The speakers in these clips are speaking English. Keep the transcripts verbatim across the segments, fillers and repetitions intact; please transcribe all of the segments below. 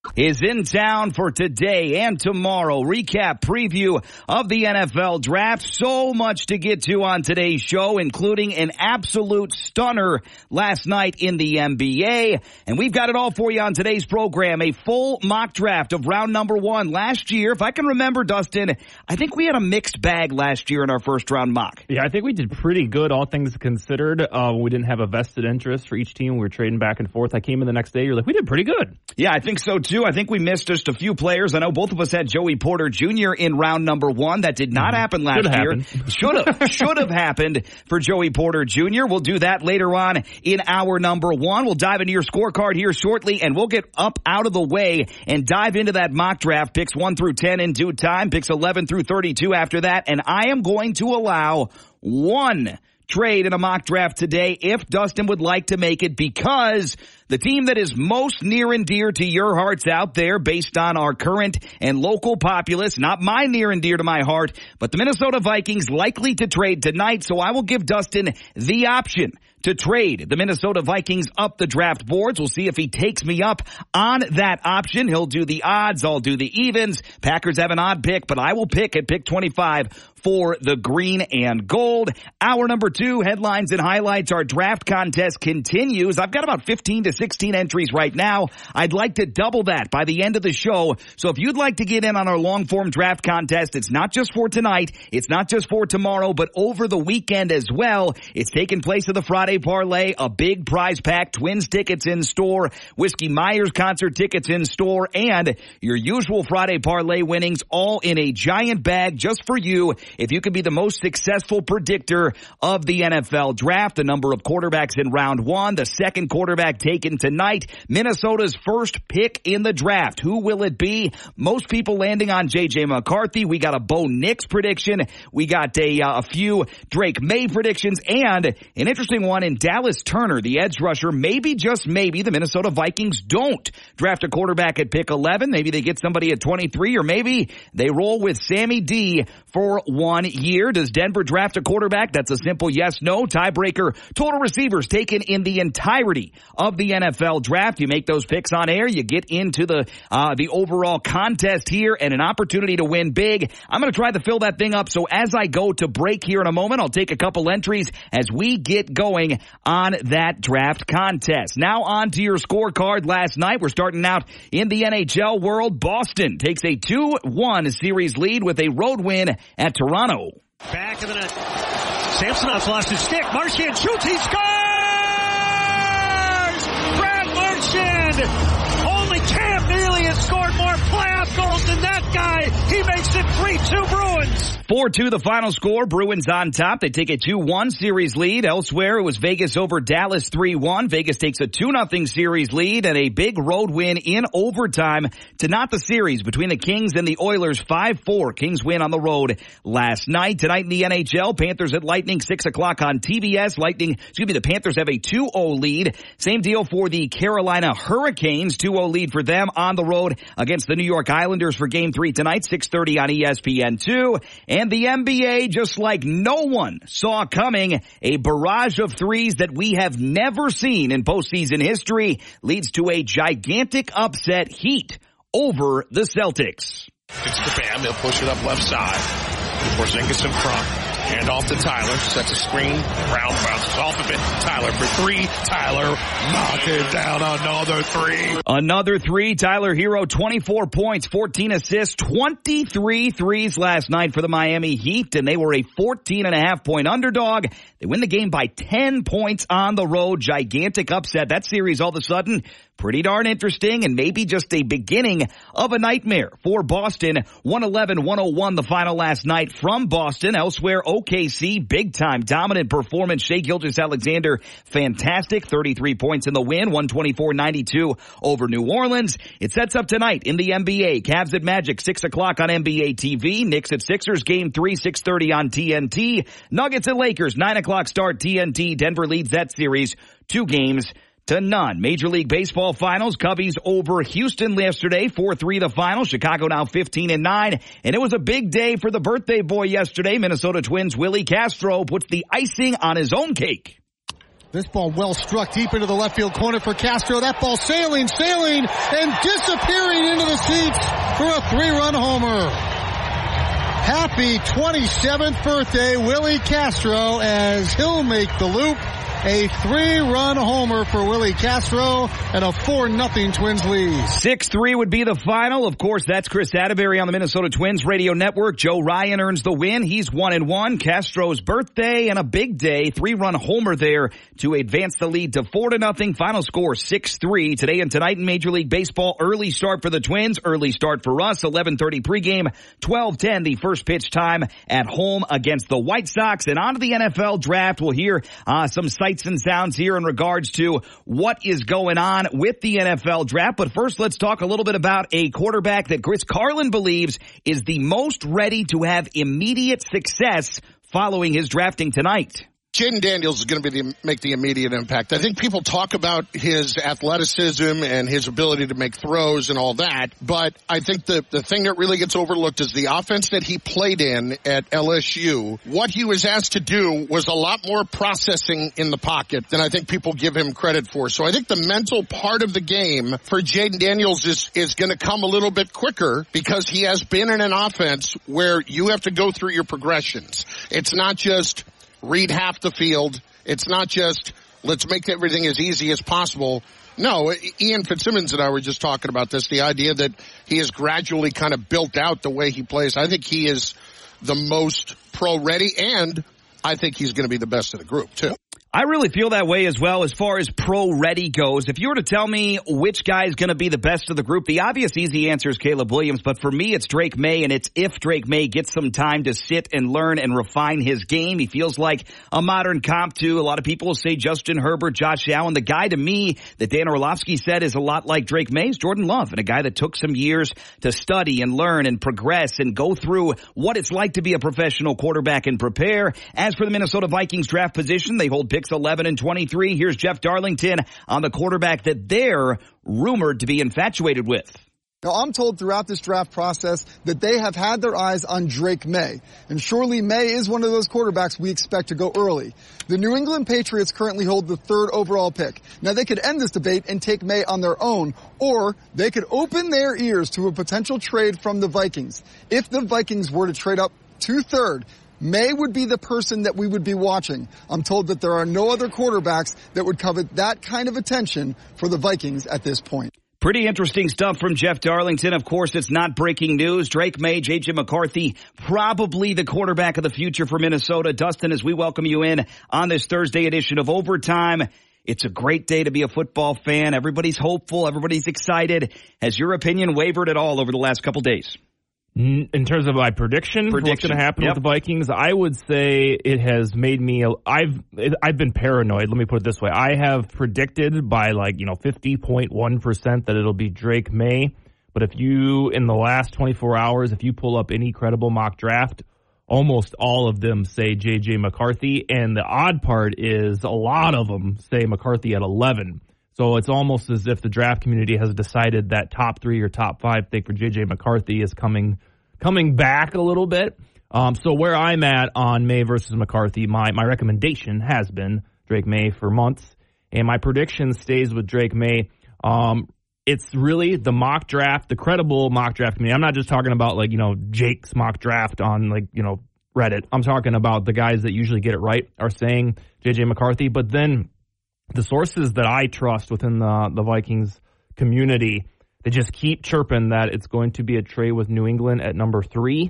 is in town for today and tomorrow. Recap, preview of the N F L draft. So much to get to on today's show, including an absolute stunner last night in the N B A. And we've got it all for you on today's program. A full mock draft of round number one. Last year, if I can remember, Dustin, I think we had a mixed bag last year in our first round mock. Yeah, I think we did pretty good, all things considered. Uh, we didn't have a vested interest for each team. We were trading back and forth. I came in the next day. You're like, we did pretty good. Yeah, I think so too. I think we missed just a few players. I know both of us had Joey Porter Junior in round number one. That did not happen last Should year. Happen. Should have. Should have happened for Joey Porter Junior We'll do that later on in hour number one. We'll dive into your scorecard here shortly, and we'll get up out of the way and dive into that mock draft, picks one through ten in due time, picks eleven through thirty-two after that. And I am going to allow one trade in a mock draft today if Dustin would like to make it, because the team that is most near and dear to your hearts out there based on our current and local populace, not my near and dear to my heart, but the Minnesota Vikings likely to trade tonight. So I will give Dustin the option to trade the Minnesota Vikings up the draft boards. We'll see if he takes me up on that option. He'll do the odds. I'll do the evens. Packers have an odd pick, but I will pick at pick twenty-five for the green and gold. Hour number two, headlines and highlights. Our draft contest continues. I've got about fifteen to sixteen entries right now. I'd like to double that by the end of the show. So if you'd like to get in on our long form draft contest, it's not just for tonight. It's not just for tomorrow, but over the weekend as well. It's taking place at the Friday Parlay, a big prize pack, Twins tickets in store, Whiskey Myers concert tickets in store, and your usual Friday Parlay winnings all in a giant bag just for you. If you could be the most successful predictor of the N F L draft, the number of quarterbacks in round one, the second quarterback taken tonight, Minnesota's first pick in the draft. Who will it be? Most people landing on J J McCarthy. We got a Bo Nix prediction. We got a, uh, a few Drake May predictions, and an interesting one in Dallas Turner, the edge rusher. Maybe, just maybe, the Minnesota Vikings don't draft a quarterback at pick eleven. Maybe they get somebody at twenty-three, or maybe they roll with Sammy D for one year. Does Denver draft a quarterback? That's a simple yes, no. Tiebreaker, total receivers taken in the entirety of the N F L draft. You make those picks on air. You get into the uh, the overall contest here and an opportunity to win big. I'm going to try to fill that thing up. So as I go to break here in a moment, I'll take a couple entries as we get going on that draft contest. Now on to your scorecard last night. We're starting out in the N H L world. Boston takes a two one series lead with a road win at Toronto. Back of the net. Samsonov's lost his stick. Marchand shoots. He scores! Brad Marchand! Only Cam Neely has scored more playoff goals than that guy. He makes it three two Bruins. four two the final score. Bruins on top. They take a two one series lead. Elsewhere, it was Vegas over Dallas three one. Vegas takes a two nothing series lead and a big road win in overtime to knot the series between the Kings and the Oilers five four. Kings win on the road last night. Tonight in the N H L, Panthers at Lightning, six o'clock on T B S. Lightning, excuse me, the Panthers have a two oh lead. Same deal for the Carolina Hurricanes. two oh lead for them on the road against the New York Islanders for game three tonight, six thirty on E S P N two. And the N B A, just like no one saw coming, a barrage of threes that we have never seen in postseason history leads to a gigantic upset. Heat over the Celtics. It's the Bam. He'll push it up left side. Porzingis in front. Hand off to Tyler. Sets a screen. Brown bounces off of it. Tyler for three. Tyler knocking down another three. Another three. Tyler Hero, twenty-four points, fourteen assists, twenty-three threes last night for the Miami Heat, and they were a fourteen and a half point underdog. They win the game by ten points on the road. Gigantic upset. That series all of a sudden pretty darn interesting, and maybe just a beginning of a nightmare for Boston. one eleven one oh one the final last night from Boston. Elsewhere, O K C, big-time dominant performance. Shai Gilgeous-Alexander, fantastic, thirty-three points in the win, one twenty-four ninety-two over New Orleans. It sets up tonight in the N B A. Cavs at Magic, six o'clock on N B A T V. Knicks at Sixers, game three, six thirty on T N T. Nuggets at Lakers, nine o'clock start, T N T. Denver leads that series two games to none. Major League Baseball finals, Cubbies over Houston yesterday, four three the final. Chicago now fifteen and nine. And it was a big day for the birthday boy yesterday. Minnesota Twins Willie Castro puts the icing on his own cake. This ball well struck deep into the left field corner for Castro. That ball sailing, sailing, and disappearing into the seats for a three-run homer. Happy twenty-seventh birthday, Willie Castro, as he'll make the loop. A three-run homer for Willie Castro and a four nothing Twins lead. six three would be the final. Of course, that's Chris Atterbury on the Minnesota Twins radio network. Joe Ryan earns the win. He's one and one. Castro's birthday and a big day. Three-run homer there to advance the lead to four to nothing. Final score six three. Today and tonight in Major League Baseball, early start for the Twins. Early start for us. eleven thirty pregame. twelve ten the first pitch time at home against the White Sox. And on to the N F L draft. We'll hear uh, some sights and sounds here in regards to what is going on with the N F L draft. But first, let's talk a little bit about a quarterback that Chris Carlin believes is the most ready to have immediate success following his drafting tonight. Jayden Daniels is going to be the, make the immediate impact. I think people talk about his athleticism and his ability to make throws and all that, but I think the, the thing that really gets overlooked is the offense that he played in at L S U. What he was asked to do was a lot more processing in the pocket than I think people give him credit for. So I think the mental part of the game for Jayden Daniels is, is going to come a little bit quicker because he has been in an offense where you have to go through your progressions. It's not just read half the field. It's not just, let's make everything as easy as possible. No, Ian Fitzsimmons and I were just talking about this, the idea that he has gradually kind of built out the way he plays. I think he is the most pro-ready, and I think he's going to be the best of the group, too. I really feel that way as well as far as pro-ready goes. If you were to tell me which guy is going to be the best of the group, the obvious easy answer is Caleb Williams. But for me, it's Drake May, and it's if Drake May gets some time to sit and learn and refine his game. He feels like a modern comp to a lot of people will say Justin Herbert, Josh Allen. The guy to me that Dan Orlovsky said is a lot like Drake May is Jordan Love, and a guy that took some years to study and learn and progress and go through what it's like to be a professional quarterback and prepare. As for the Minnesota Vikings draft position, they hold picks eleven and twenty-three. Here's Jeff Darlington on the quarterback that they're rumored to be infatuated with. Now, I'm told throughout this draft process that they have had their eyes on Drake May. And surely May is one of those quarterbacks we expect to go early. The New England Patriots currently hold the third overall pick. Now, they could end this debate and take May on their own, or they could open their ears to a potential trade from the Vikings. If the Vikings were to trade up to third, May would be the person that we would be watching. I'm told that there are no other quarterbacks that would covet that kind of attention for the Vikings at this point. Pretty interesting stuff from Jeff Darlington. Of course, it's not breaking news. Drake May, J J McCarthy, probably the quarterback of the future for Minnesota. Dustin, as we welcome you in on this Thursday edition of Overtime, it's a great day to be a football fan. Everybody's hopeful. Everybody's excited. Has your opinion wavered at all over the last couple days? In terms of my prediction, prediction. what's going to happen yep. with the Vikings, I would say it has made me, I've I've been paranoid, let me put it this way. I have predicted by like, you know, fifty point one percent that it'll be Drake May. But if you, in the last twenty-four hours, if you pull up any credible mock draft, almost all of them say J J McCarthy. And the odd part is a lot of them say McCarthy at eleven. So it's almost as if the draft community has decided that top three or top five pick for J J McCarthy is coming coming back a little bit. Um, so where I'm at on May versus McCarthy, my, my recommendation has been Drake May for months. And my prediction stays with Drake May. Um, it's really the mock draft, the credible mock draft community. I'm not just talking about like, you know, Jake's mock draft on like, you know, Reddit. I'm talking about the guys that usually get it right are saying J J McCarthy. But then the sources that I trust within the, the Vikings community, they just keep chirping that it's going to be a trade with New England at number three.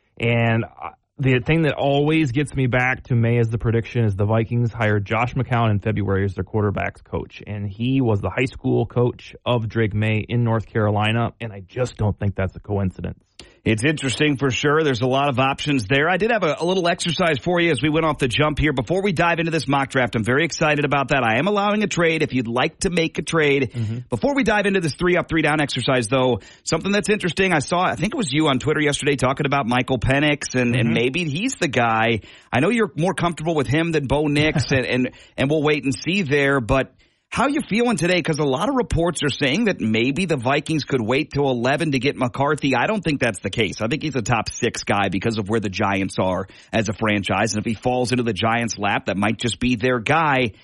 And the thing that always gets me back to May as the prediction is the Vikings hired Josh McCown in February as their quarterback's coach. And he was the high school coach of Drake May in North Carolina. And I just don't think that's a coincidence. It's interesting for sure. There's a lot of options there. I did have a, a little exercise for you as we went off the jump here. Before we dive into this mock draft, I'm very excited about that. I am allowing a trade if you'd like to make a trade. Mm-hmm. Before we dive into this three up, three down exercise, though, something that's interesting, I saw, I think it was you on Twitter yesterday talking about Michael Penix, and, mm-hmm. and maybe he's the guy. I know you're more comfortable with him than Bo Nix, and, and, and we'll wait and see there, but how you feeling today? Because a lot of reports are saying that maybe the Vikings could wait till eleven to get McCarthy. I don't think that's the case. I think he's a top six guy because of where the Giants are as a franchise. And if he falls into the Giants' lap, that might just be their guy.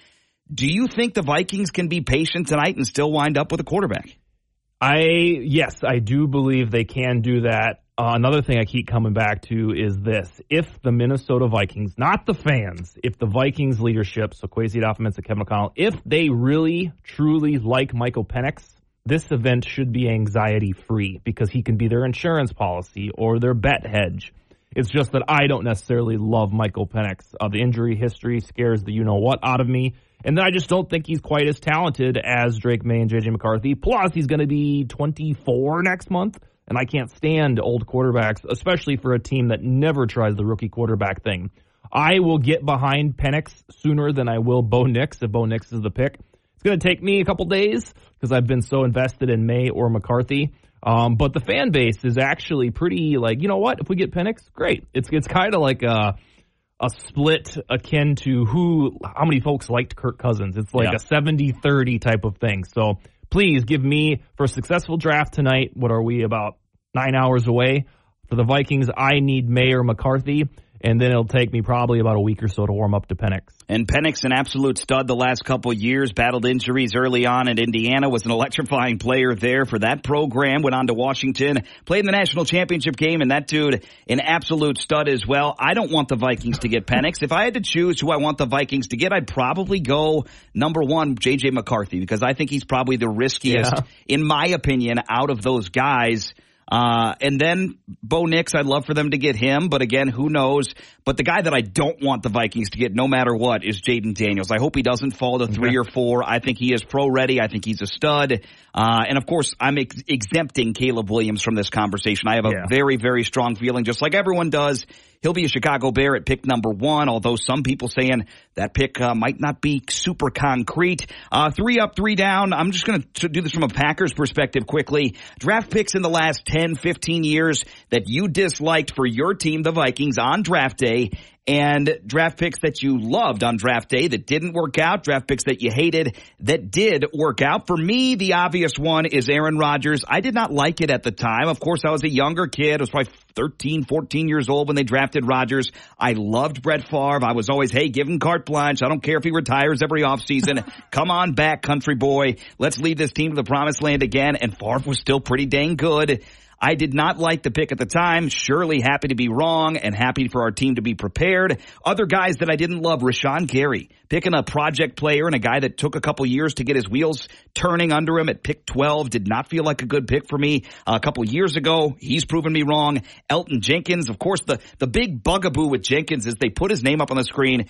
Do you think the Vikings can be patient tonight and still wind up with a quarterback? I yes, I do believe they can do that. Uh, another thing I keep coming back to is this. If the Minnesota Vikings, not the fans, if the Vikings leadership, so Kwesi Adofo-Mensah, Kevin O'Connell, if they really, truly like Michael Penix, this event should be anxiety-free because he can be their insurance policy or their bet hedge. It's just that I don't necessarily love Michael Penix. Uh, the injury history scares the you-know-what out of me. And then I just don't think he's quite as talented as Drake May and J J McCarthy. Plus, he's going to be twenty-four next month. And I can't stand old quarterbacks, especially for a team that never tries the rookie quarterback thing. I will get behind Penix sooner than I will Bo Nix if Bo Nix is the pick. It's going to take me a couple days because I've been so invested in May or McCarthy. Um, but the fan base is actually pretty like, you know what? If we get Penix, great. It's it's kind of like a, a split akin to who, how many folks liked Kirk Cousins. It's like yeah. a seventy thirty type of thing. So please give me, for a successful draft tonight, what are we, about nine hours away? For the Vikings, I need May or McCarthy, and then it'll take me probably about a week or so to warm up to Penix. And Penix, an absolute stud the last couple of years, battled injuries early on at Indiana, was an electrifying player there for that program, went on to Washington, played in the national championship game, and that dude, an absolute stud as well. I don't want the Vikings to get Penix. If I had to choose who I want the Vikings to get, I'd probably go number one, J J McCarthy, because I think he's probably the riskiest, yeah. in my opinion, out of those guys. Uh, and then Bo Nix, I'd love for them to get him, but again, who knows? But the guy that I don't want the Vikings to get no matter what is Jaden Daniels. I hope he doesn't fall to three okay. or four. I think he is pro ready. I think he's a stud. Uh, and of course, I'm ex- exempting Caleb Williams from this conversation. I have a yeah. very, very strong feeling, just like everyone does. He'll be a Chicago Bear at pick number one, although some people saying that pick uh, might not be super concrete. Uh, three up, three down. I'm just going to do this from a Packers perspective quickly. Draft picks in the last ten, fifteen years that you disliked for your team, the Vikings, on draft day, and draft picks that you loved on draft day that didn't work out, draft picks that you hated that did work out. For me, the obvious one is Aaron Rodgers. I did not like it at the time. Of course, I was a younger kid. I was probably thirteen, fourteen years old when they drafted Rodgers. I loved Brett Favre. I was always, hey, give him carte blanche. I don't care if he retires every offseason. Come on back, country boy. Let's lead this team to the promised land again. And Favre was still pretty dang good. I did not like the pick at the time. Surely happy to be wrong and happy for our team to be prepared. Other guys that I didn't love, Rashawn Gary, picking a project player and a guy that took a couple years to get his wheels turning under him at pick twelve. Did not feel like a good pick for me a couple years ago. He's proven me wrong. Elton Jenkins, of course, the, the big bugaboo with Jenkins is they put his name up on the screen.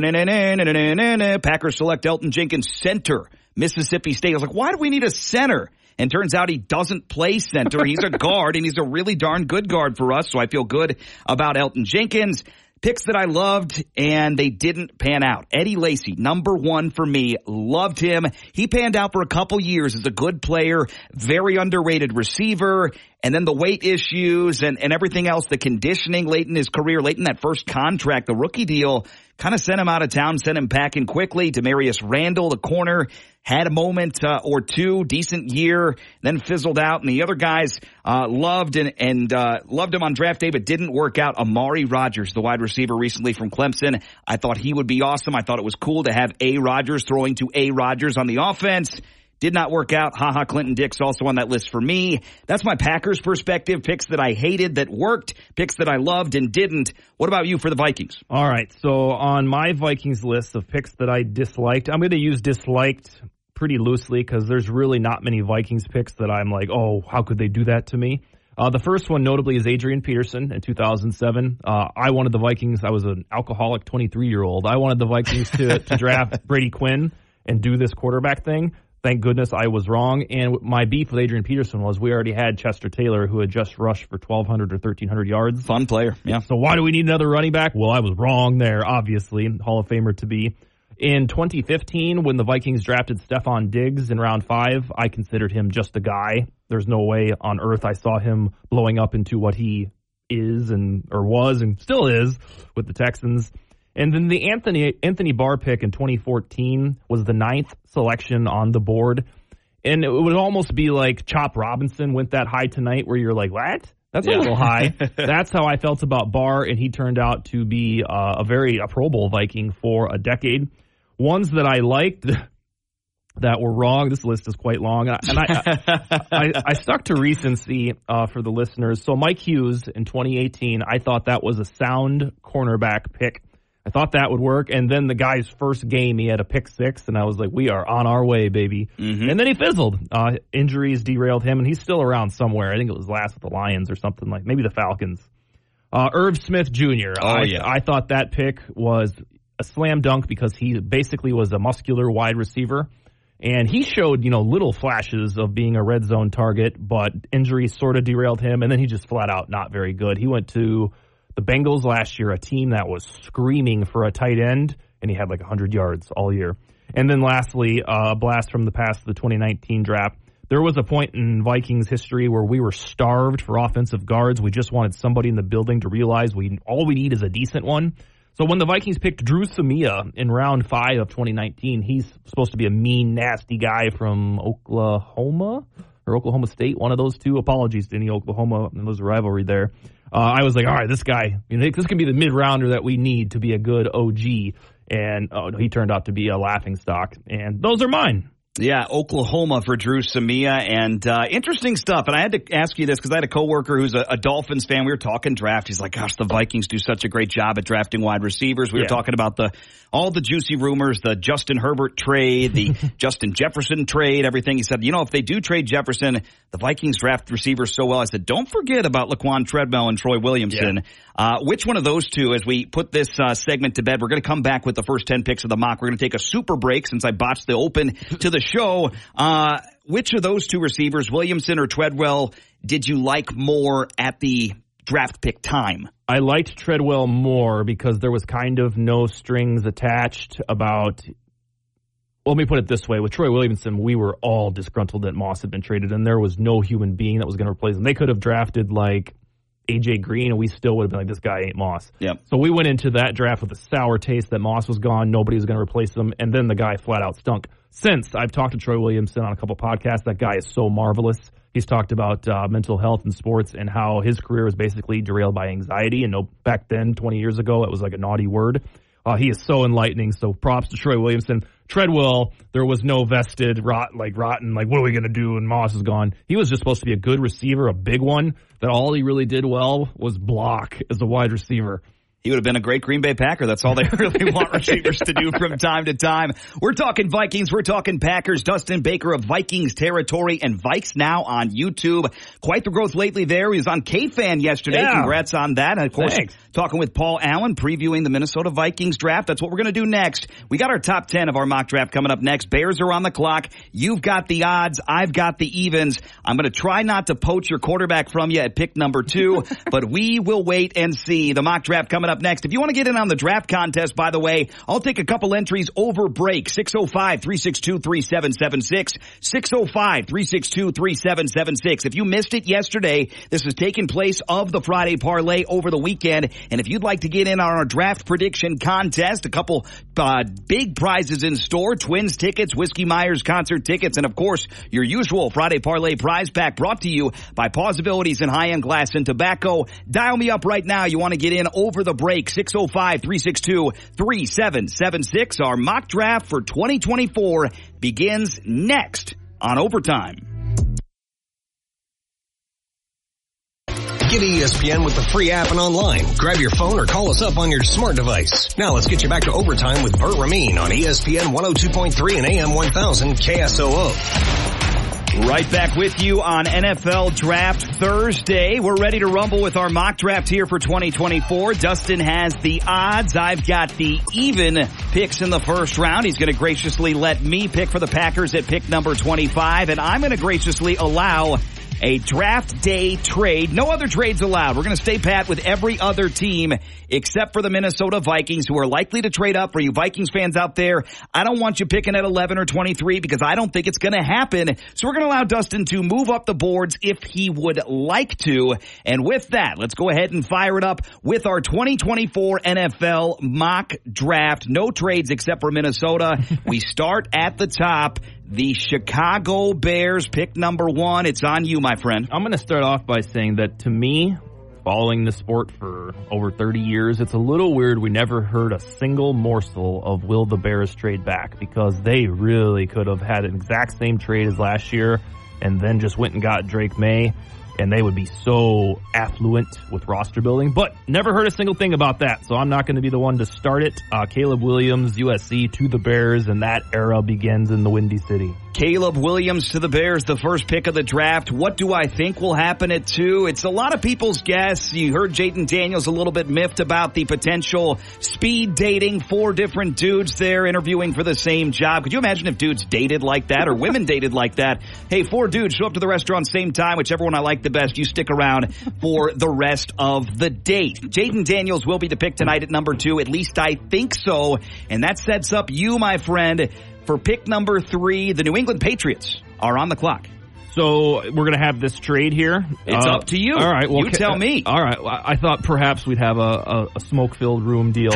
Packers select Elton Jenkins, center, Mississippi State. I was like, why do we need a center? And turns out he doesn't play center. He's a guard, and he's a really darn good guard for us, so I feel good about Elton Jenkins. Picks that I loved, and they didn't pan out. Eddie Lacy, number one for me. Loved him. He panned out for a couple years as a good player, very underrated receiver, and then the weight issues and, and everything else, the conditioning late in his career, late in that first contract, the rookie deal, kind of sent him out of town, sent him packing quickly. Demarius Randall, the corner, had a moment uh, or two, decent year, then fizzled out. And the other guys uh, loved and, and uh, loved him on draft day, but didn't work out. Amari Rodgers, the wide receiver recently from Clemson. I thought he would be awesome. I thought it was cool to have A. Rodgers throwing to A. Rodgers on the offense. Did not work out. Ha ha. Clinton Dix also on that list for me. That's my Packers perspective. Picks that I hated that worked. Picks that I loved and didn't. What about you for the Vikings? All right. So on my Vikings list of picks that I disliked, I'm going to use disliked pretty loosely because there's really not many Vikings picks that I'm like, oh, how could they do that to me? Uh, the first one notably is Adrian Peterson in two thousand seven. Uh, I wanted the Vikings. I was an alcoholic twenty-three-year-old. I wanted the Vikings to, to draft Brady Quinn and do this quarterback thing. Thank goodness I was wrong. And my beef with Adrian Peterson was we already had Chester Taylor, who had just rushed for twelve hundred or thirteen hundred yards. Fun player, yeah. So why do we need another running back? Well, I was wrong there, obviously. Hall of Famer to be. In twenty fifteen, when the Vikings drafted Stephon Diggs in round five, I considered him just a guy. There's no way on earth I saw him blowing up into what he is and or was and still is with the Texans. And then the Anthony Anthony Barr pick in twenty fourteen was the ninth selection on the board. And it would almost be like Chop Robinson went that high tonight where you're like, what? That's yeah. a little high. That's how I felt about Barr, and he turned out to be uh, a very a Pro Bowl Viking for a decade. Ones that I liked that were wrong. This list is quite long. And I, I, I, I stuck to recency uh, for the listeners. So Mike Hughes in twenty eighteen, I thought that was a sound cornerback pick. I thought that would work. And then the guy's first game, he had a pick six, and I was like, we are on our way, baby. Mm-hmm. And then he fizzled. Uh, injuries derailed him, and he's still around somewhere. I think it was last with the Lions or something like, maybe the Falcons. Uh, Irv Smith Junior Oh, I, yeah. I thought that pick was a slam dunk because he basically was a muscular wide receiver. And he showed, you know, little flashes of being a red zone target, but injuries sort of derailed him. And then he just flat out not very good. He went to the Bengals last year, a team that was screaming for a tight end, and he had like one hundred yards all year. And then lastly, uh, a blast from the past, the twenty nineteen draft. There was a point in Vikings history where we were starved for offensive guards. We just wanted somebody in the building to realize we all we need is a decent one. So when the Vikings picked Drew Samia in round five of twenty nineteen, he's supposed to be a mean, nasty guy from Oklahoma or Oklahoma State, one of those two. Apologies to any Oklahoma, there was a rivalry there. Uh, I was like, all right, this guy, you know, this can be the mid-rounder that we need to be a good O G. And oh, he turned out to be a laughingstock. And those are mine. Yeah, Oklahoma for Drew Samia, and uh, interesting stuff. And I had to ask you this because I had a coworker who's a, a Dolphins fan. We were talking draft. He's like, gosh, the Vikings do such a great job at drafting wide receivers. We yeah. were talking about the all the juicy rumors, the Justin Herbert trade, the Justin Jefferson trade, everything. He said, you know, if they do trade Jefferson, the Vikings draft receivers so well. I said, don't forget about Laquan Treadwell and Troy Williamson. Yeah. Uh, which one of those two, as we put this uh, segment to bed, we're going to come back with the first ten picks of the mock. We're going to take a super break since I botched the open to the show. Uh, which of those two receivers, Williamson or Treadwell, did you like more at the draft pick time? I liked Treadwell more because there was kind of no strings attached about, well, let me put it this way. With Troy Williamson, we were all disgruntled that Moss had been traded, and there was no human being that was going to replace him. They could have drafted like A J Green, and we still would have been like, this guy ain't Moss. Yep. So we went into that draft with a sour taste that Moss was gone, nobody was going to replace him, and then the guy flat out stunk. Since I've talked to Troy Williamson on a couple podcasts, that guy is so marvelous. He's talked about uh, mental health in sports and how his career was basically derailed by anxiety. And no, back then, twenty years ago, it was like a naughty word. Uh, he is so enlightening. So props to Troy Williamson. Treadwell, there was no vested, rot, like rotten, like what are we going to do when Moss is gone? He was just supposed to be a good receiver, a big one, that all he really did well was block as a wide receiver. He would have been a great Green Bay Packer. That's all they really want receivers to do from time to time. We're talking Vikings. We're talking Packers. Dustin Baker of Vikings Territory and Vikes Now on YouTube. Quite the growth lately there. He was on K-Fan yesterday. Yeah. Congrats on that. And, of course, Thanks. talking with Paul Allen, previewing the Minnesota Vikings draft. That's what we're going to do next. We got our top ten of our mock draft coming up next. Bears are on the clock. You've got the odds. I've got the evens. I'm going to try not to poach your quarterback from you at pick number two, but we will wait and see. The mock draft coming up next. If you want to get in on the draft contest, by the way, I'll take a couple entries over break. six oh five, three six two, three seven seven six. six oh five, three six two, three seven seven six. If you missed it yesterday, this is taking place of the Friday Parlay over the weekend. And if you'd like to get in on our draft prediction contest, a couple uh, big prizes in store, Twins tickets, Whiskey Myers concert tickets, and of course, your usual Friday Parlay prize pack brought to you by Possibilities in High-End Glass and Tobacco. Dial me up right now. You want to get in over the break. six oh five, three six two, three seven seven six. Our mock draft for twenty twenty-four begins next on Overtime. Get E S P N with the free app and online. Grab your phone or call us up on your smart device. Now let's get you back to Overtime with Burt Ramin on E S P N one oh two point three and A M one thousand K S O O. Right back with you on N F L Draft Thursday. We're ready to rumble with our mock draft here for twenty twenty-four. Dustin has the odds. I've got the even picks in the first round. He's going to graciously let me pick for the Packers at pick number twenty-five, and I'm going to graciously allow a draft day trade. No other trades allowed. We're going to stay pat with every other team except for the Minnesota Vikings, who are likely to trade up. For you Vikings fans out there, I don't want you picking at eleven or twenty-three because I don't think it's going to happen. So we're going to allow Dustin to move up the boards if he would like to. And with that, let's go ahead and fire it up with our twenty twenty-four N F L mock draft. No trades except for Minnesota. We start at the top. The Chicago Bears, pick number one. It's on you, my friend. I'm going to start off by saying that, to me, following the sport for over thirty years, it's a little weird we never heard a single morsel of will the Bears trade back, because they really could have had an exact same trade as last year and then just went and got Drake May, and they would be so affluent with roster building. But never heard a single thing about that, so I'm not going to be the one to start it. Uh, Caleb Williams, U S C to the Bears, and that era begins in the Windy City. Caleb Williams to the Bears, the first pick of the draft. What do I think will happen at two? It's a lot of people's guess. You heard Jayden Daniels a little bit miffed about the potential speed dating. Four different dudes there interviewing for the same job. Could you imagine if dudes dated like that, or women dated like that? Hey, four dudes show up to the restaurant same time. Whichever one I like the best, you stick around for the rest of the date. Jayden Daniels will be the pick tonight at number two. At least I think so. And that sets up you, my friend, for pick number three. The New England Patriots are on the clock. So we're going to have this trade here. It's uh, up to you. All right. Well, you tell me. All right. Well, I thought perhaps we'd have a, a, a smoke-filled room deal.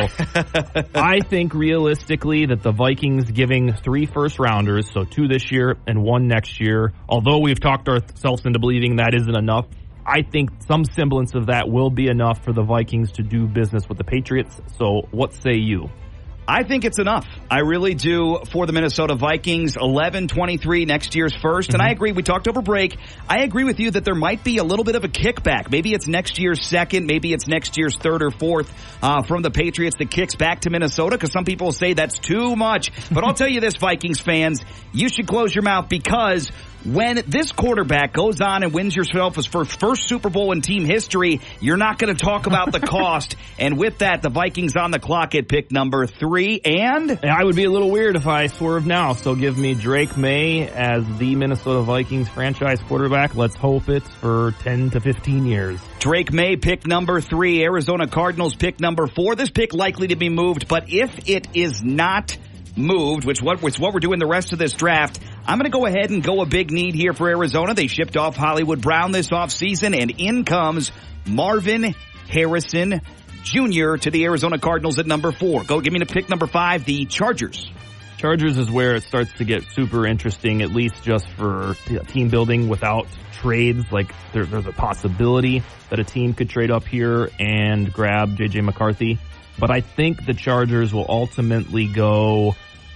I think realistically that the Vikings giving three first-rounders, so two this year and one next year, although we've talked ourselves into believing that isn't enough, I think some semblance of that will be enough for the Vikings to do business with the Patriots. So what say you? I think it's enough. I really do for the Minnesota Vikings. eleven twenty-three next year's first. Mm-hmm. And I agree. We talked over break. I agree with you that there might be a little bit of a kickback. Maybe it's next year's second. Maybe it's next year's third or fourth uh, from the Patriots that kicks back to Minnesota, because some people say that's too much. But I'll tell you this, Vikings fans, you should close your mouth, because when this quarterback goes on and wins yourself his first, first Super Bowl in team history, you're not going to talk about the cost. And with that, the Vikings on the clock at pick number three. And I would be a little weird if I swerve now. So give me Drake May as the Minnesota Vikings franchise quarterback. Let's hope it's for ten to fifteen years. Drake May, pick number three. Arizona Cardinals, pick number four. This pick likely to be moved, but if it is not moved, which what, which what we're doing the rest of this draft, I'm going to go ahead and go a big need here for Arizona. They shipped off Hollywood Brown this offseason, and in comes Marvin Harrison Junior to the Arizona Cardinals at number four. Go give me the pick number five, the Chargers. Chargers is where it starts to get super interesting, at least just for team building without trades. Like there, there's a possibility that a team could trade up here and grab J J McCarthy. But I think the Chargers will ultimately go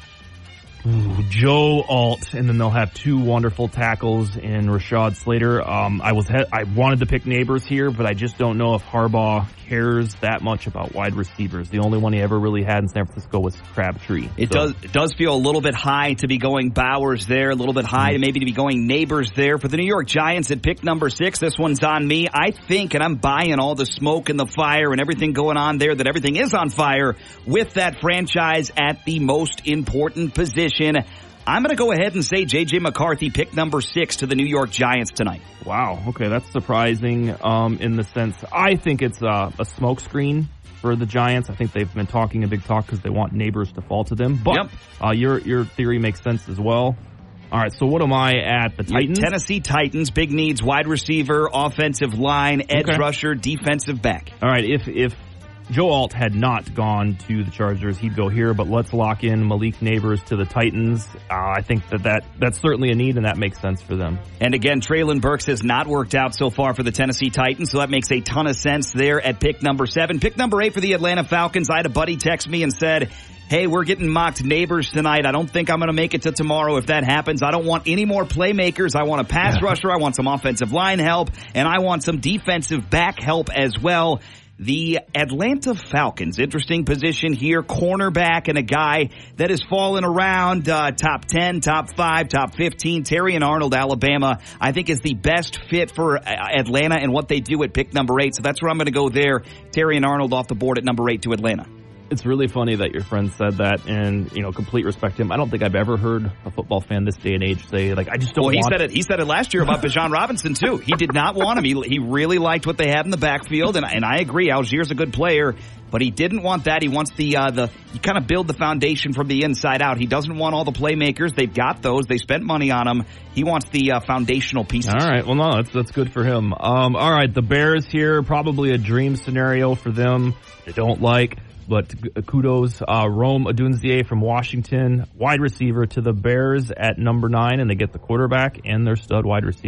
ooh, Joe Alt, and then they'll have two wonderful tackles in Rashad Slater. Um, I was he- I wanted to pick Neighbors here, but I just don't know if Harbaugh cares that much about wide receivers. The only one he ever really had in San Francisco was Crabtree. It so. does it does feel a little bit high to be going Bowers there, a little bit high mm-hmm. to maybe to be going Neighbors there. For the New York Giants at pick number six, this one's on me. I think, and I'm buying all the smoke and the fire and everything going on there, that everything is on fire with that franchise at the most important position. I'm going to go ahead and say J J McCarthy, pick number six to the New York Giants tonight. Wow. Okay, that's surprising um, in the sense I think it's uh, a smokescreen for the Giants. I think they've been talking a big talk because they want Neighbors to fall to them. But yep. uh, your your theory makes sense as well. All right, so what am I at? The Titans? Your Tennessee Titans, big needs, wide receiver, offensive line, edge okay. rusher, defensive back. All right, if if Joe Alt had not gone to the Chargers, he'd go here, but let's lock in Malik Neighbors to the Titans. Uh, I think that, that that's certainly a need, and that makes sense for them. And again, Treylon Burks has not worked out so far for the Tennessee Titans, so that makes a ton of sense there at pick number seven. Pick number eight for the Atlanta Falcons. I had a buddy text me and said, hey, we're getting mocked Neighbors tonight. I don't think I'm going to make it to tomorrow if that happens. I don't want any more playmakers. I want a pass rusher. I want some offensive line help, and I want some defensive back help as well. The Atlanta Falcons, interesting position here, cornerback and a guy that has fallen around uh, top ten, top five, top fifteen. Terrion Arnold, Alabama, I think is the best fit for Atlanta and what they do at pick number eight. So that's where I'm going to go there. Terrion Arnold off the board at number eight to Atlanta. It's really funny that your friend said that, and, you know, complete respect to him. I don't think I've ever heard a football fan this day and age say, like, I just don't well, want he said it. He said it last year about Bijan Robinson, too. He did not want him. He, he really liked what they had in the backfield, and, and I agree. Algier's a good player, but he didn't want that. He wants the, uh, the, you kind of build the foundation from the inside out. He doesn't want all the playmakers. They've got those. They spent money on them. He wants the uh, foundational pieces. All right. Well, no, that's, that's good for him. Um, all right. The Bears here, probably a dream scenario for them. They don't like. But kudos, uh, Rome Odunze from Washington, wide receiver to the Bears at number nine, and they get the quarterback and their stud wide receiver.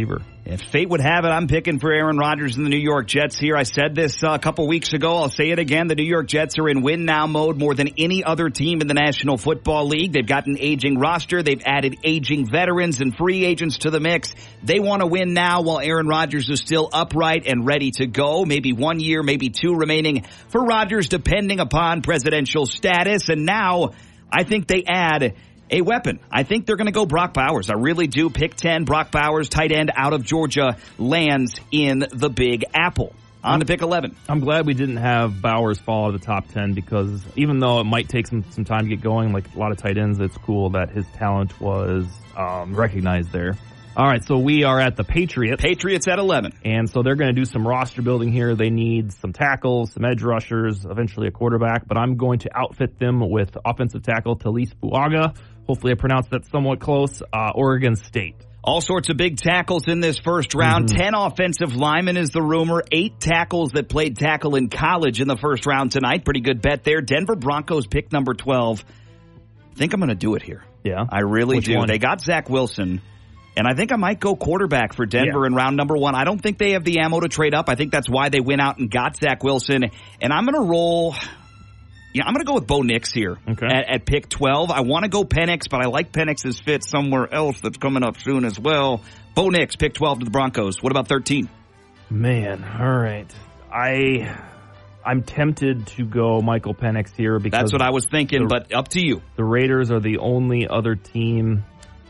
If fate would have it, I'm picking for Aaron Rodgers and the New York Jets here. I said this uh, a couple weeks ago. I'll say it again. The New York Jets are in win-now mode more than any other team in the National Football League. They've got an aging roster. They've added aging veterans and free agents to the mix. They want to win now while Aaron Rodgers is still upright and ready to go. Maybe one year, maybe two remaining for Rodgers, depending upon presidential status. And now I think they add a weapon. I think they're going to go Brock Bowers. I really do. Pick ten, Brock Bowers, tight end out of Georgia, lands in the Big Apple. On to pick eleven. I'm glad we didn't have Bowers fall out of the top ten because even though it might take some, some time to get going, like a lot of tight ends, it's cool that his talent was um, recognized there. All right, so we are at the Patriots. Patriots at eleven. And so they're going to do some roster building here. They need some tackles, some edge rushers, eventually a quarterback. But I'm going to outfit them with offensive tackle Talise Fuaga. Hopefully I pronounced that somewhat close. Uh, Oregon State. All sorts of big tackles in this first round. Mm-hmm. Ten offensive linemen is the rumor. Eight tackles that played tackle in college in the first round tonight. Pretty good bet there. Denver Broncos pick number twelve. I think I'm going to do it here. Yeah. I really Which do. one? They got Zach Wilson. And I think I might go quarterback for Denver yeah. in round number one. I don't think they have the ammo to trade up. I think that's why they went out and got Zach Wilson. And I'm going to roll... Yeah, I'm going to go with Bo Nix here okay. at, at pick twelve. I want to go Penix, but I like Penix's fit somewhere else that's coming up soon as well. Bo Nix, pick twelve to the Broncos. What about thirteen? Man, all right. I, I'm tempted to go Michael Penix here because that's what I was thinking, the, but up to you. The Raiders are the only other team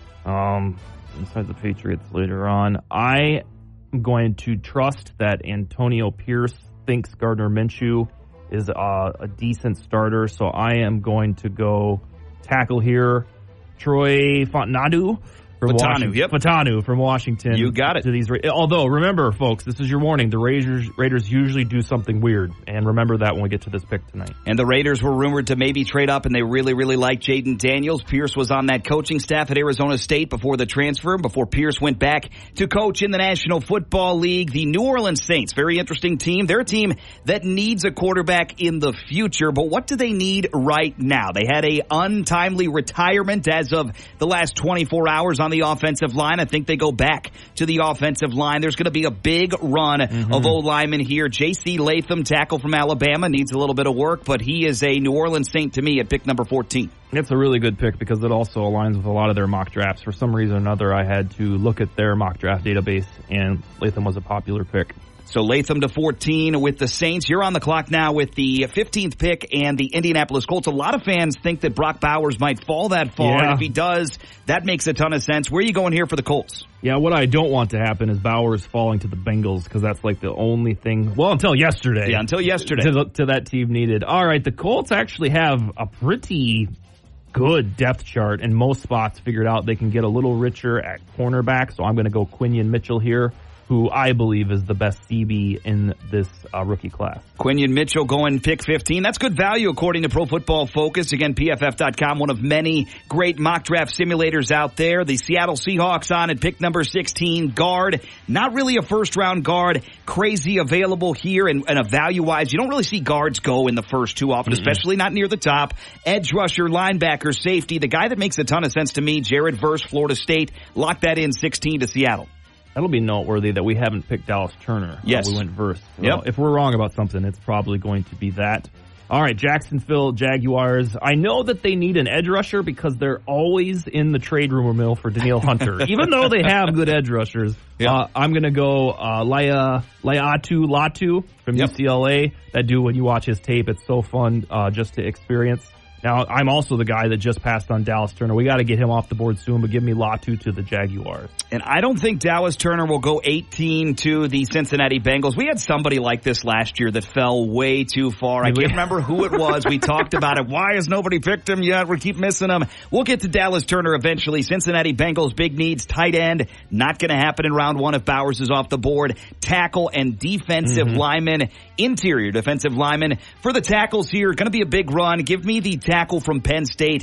um, besides the Patriots later on. I am going to trust that Antonio Pierce thinks Gardner Minshew is uh, a decent starter, so I am going to go tackle here. Troy Fontanadu from Fatanu, Washington. yep. Fatanu from Washington. You got it. To these, although, remember, folks, this is your warning. The Raiders, Raiders usually do something weird, and remember that when we get to this pick tonight. And the Raiders were rumored to maybe trade up, and they really, really like Jaden Daniels. Pierce was on that coaching staff at Arizona State before the transfer, before Pierce went back to coach in the National Football League. The New Orleans Saints, very interesting team. They're a team that needs a quarterback in the future, but what do they need right now? They had a untimely retirement as of the last twenty-four hours on the offensive line. I think they go back to the offensive line. There's going to be a big run mm-hmm. of O-linemen here. J C Latham, tackle from Alabama, needs a little bit of work, but he is a New Orleans Saint to me at pick number fourteen. It's a really good pick because it also aligns with a lot of their mock drafts. For some reason or another, I had to look at their mock draft database, and Latham was a popular pick. So Latham to fourteen with the Saints. You're on the clock now with the fifteenth pick and the Indianapolis Colts. A lot of fans think that Brock Bowers might fall that far. Yeah. And if he does, that makes a ton of sense. Where are you going here for the Colts? Yeah, what I don't want to happen is Bowers falling to the Bengals because that's like the only thing, well, until yesterday. Yeah, until yesterday. To, the, to that team needed. All right, the Colts actually have a pretty good depth chart in most spots figured out. They can get a little richer at cornerback, so I'm going to go Quinion Mitchell here, who I believe is the best C B in this uh, rookie class. Quinion Mitchell going pick fifteen. That's good value according to Pro Football Focus. Again, P F F dot com, one of many great mock draft simulators out there. The Seattle Seahawks on at pick number sixteen, guard. Not really a first-round guard. Crazy available here, and, and a value-wise, you don't really see guards go in the first two often, mm-hmm. especially not near the top. Edge rusher, linebacker, safety. The guy that makes a ton of sense to me, Jared Verse, Florida State. Lock that in, sixteen to Seattle. That'll be noteworthy that we haven't picked Dallas Turner. Yes. Uh, we went Verse. Yep. Well, if we're wrong about something, it's probably going to be that. All right, Jacksonville Jaguars. I know that they need an edge rusher because they're always in the trade rumor mill for Danielle Hunter. Even though they have good edge rushers, yep. uh, I'm going to go uh, Laya, Laiatu Latu from yep. U C L A. That dude, when you watch his tape, it's so fun uh, just to experience. Now, I'm also the guy that just passed on Dallas Turner. We got to get him off the board soon, but give me Latu to the Jaguars. And I don't think Dallas Turner will go eighteen to the Cincinnati Bengals. We had somebody like this last year that fell way too far. I can't remember who it was. We talked about it. Why has nobody picked him yet? We keep missing him. We'll get to Dallas Turner eventually. Cincinnati Bengals, big needs, tight end. Not going to happen in round one if Bowers is off the board. Tackle and defensive mm-hmm. lineman. interior defensive lineman. For the tackles here, going to be a big run. Give me the tackle from Penn State,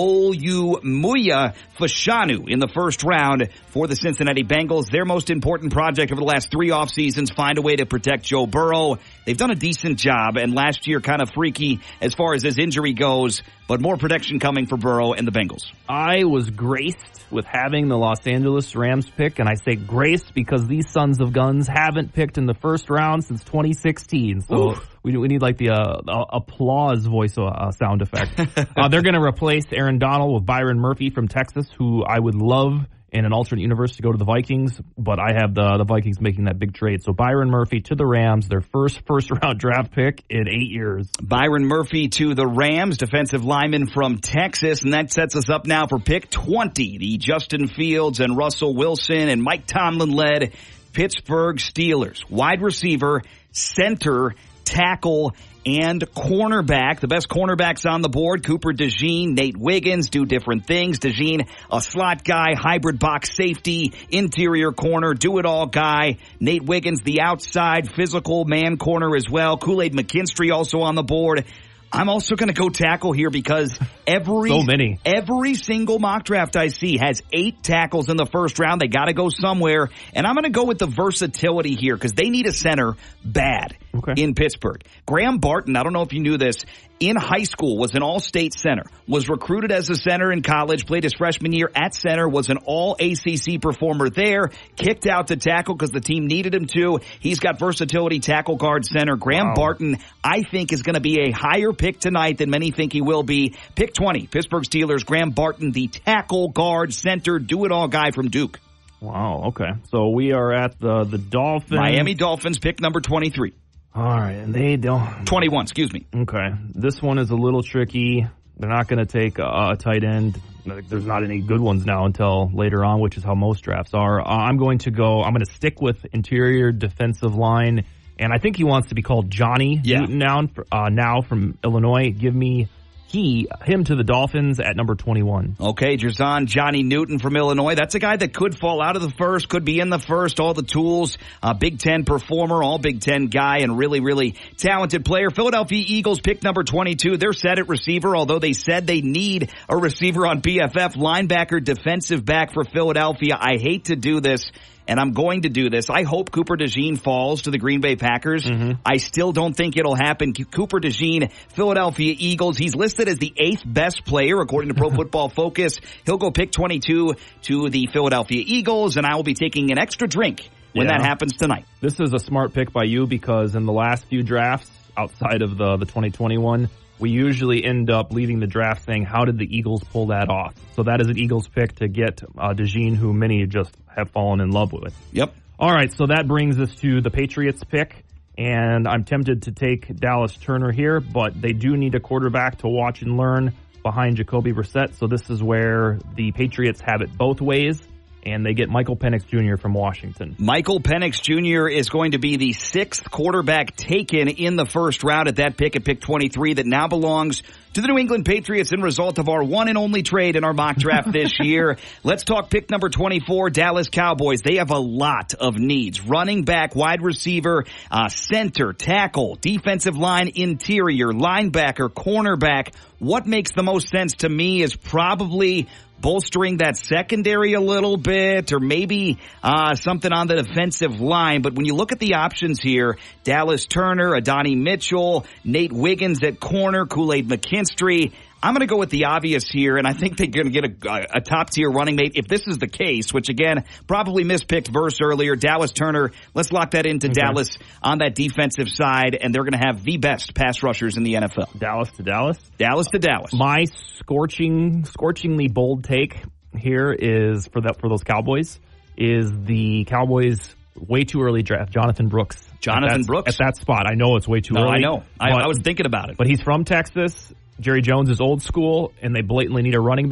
Olumuyiwa Fashanu, in the first round for the Cincinnati Bengals. Their most important project over the last three off seasons, find a way to protect Joe Burrow. They've done a decent job, and last year kind of freaky as far as his injury goes, but more protection coming for Burrow and the Bengals. I was graced with having the Los Angeles Rams pick, and I say graced because these sons of guns haven't picked in the first round since twenty sixteen. So we, we need like the uh, uh, applause voice uh, sound effect. uh, they're going to replace Aaron Donald with Byron Murphy from Texas, who I would love in an alternate universe to go to the Vikings, but I have the the Vikings making that big trade. So Byron Murphy to the Rams, their first first-round draft pick in eight years. Byron Murphy to the Rams, defensive lineman from Texas, and that sets us up now for pick twenty, the Justin Fields and Russell Wilson and Mike Tomlin-led Pittsburgh Steelers. Wide receiver, center, tackle, and cornerback. The best cornerbacks on the board, Cooper DeJean, Nate Wiggins, do different things. DeJean, a slot guy, hybrid box safety, interior corner, do-it-all guy. Nate Wiggins, the outside, physical man corner as well. Kool-Aid McKinstry also on the board. I'm also going to go tackle here because every so many. every single mock draft I see has eight tackles in the first round. They got to go somewhere. And I'm going to go with the versatility here because they need a center bad okay. in Pittsburgh. Graham Barton, I don't know if you knew this, in high school was an all-state center, was recruited as a center in college, played his freshman year at center, was an all-A C C performer there, kicked out to tackle because the team needed him to. He's got versatility, tackle, guard, center. Graham wow. Barton, I think, is going to be a higher pick tonight than many think he will be. Pick twenty, Pittsburgh Steelers, Graham Barton, the tackle, guard, center, do-it-all guy from Duke. Wow, okay. So we are at the, the Dolphins. Miami Dolphins, pick number twenty-three. All right, and they don't... twenty-one, excuse me. Okay. This one is a little tricky. They're not going to take a, a tight end. There's not any good ones now until later on, which is how most drafts are. Uh, I'm going to go... I'm going to stick with interior defensive line, and I think he wants to be called Johnny yeah. Newton now, uh, now from Illinois. Give me... He, him to the Dolphins at number twenty-one. Okay, Jerzon Johnny Newton from Illinois. That's a guy that could fall out of the first, could be in the first, all the tools, uh, Big Ten performer, all Big Ten guy, and really, really talented player. Philadelphia Eagles pick number twenty-two. They're set at receiver, although they said they need a receiver on B F F. Linebacker, defensive back for Philadelphia. I hate to do this, and I'm going to do this. I hope Cooper DeJean falls to the Green Bay Packers. Mm-hmm. I still don't think it'll happen. Cooper DeJean, Philadelphia Eagles. He's listed as the eighth best player according to Pro Football Focus. He'll go pick twenty-two to the Philadelphia Eagles, and I will be taking an extra drink when yeah. that happens tonight. This is a smart pick by you because in the last few drafts, outside of the, the twenty twenty-one, we usually end up leaving the draft saying, how did the Eagles pull that off? So that is an Eagles pick to get uh, DeJean, who many just have fallen in love with. Yep. All right, so that brings us to the Patriots pick, and I'm tempted to take Dallas Turner here, but they do need a quarterback to watch and learn behind Jacoby Brissett, so this is where the Patriots have it both ways. And they get Michael Penix Junior from Washington. Michael Penix Junior is going to be the sixth quarterback taken in the first round at that pick at pick twenty-three that now belongs to the New England Patriots in result of our one and only trade in our mock draft this year. Let's talk pick number twenty-four, Dallas Cowboys. They have a lot of needs. Running back, wide receiver, uh, center, tackle, defensive line, interior, linebacker, cornerback. What makes the most sense to me is probably bolstering that secondary a little bit, or maybe uh something on the defensive line. But when you look at the options here, Dallas Turner, Adonai Mitchell, Nate Wiggins at corner, Kool-Aid McKinstry, I'm going to go with the obvious here, and I think they're going to get a, a top-tier running mate. If this is the case, which, again, probably mispicked verse earlier, Dallas Turner, let's lock that into okay. Dallas on that defensive side, and they're going to have the best pass rushers in the N F L. Dallas to Dallas? Dallas to Dallas. My scorching, scorchingly bold take here is, for that for those Cowboys, is the Cowboys way too early draft Jonathan Brooks. Jonathan at Brooks? At that spot. I know it's way too no, early. I know. I, but, I was thinking about it. But he's from Texas. Jerry Jones is old school, and they blatantly need a running back.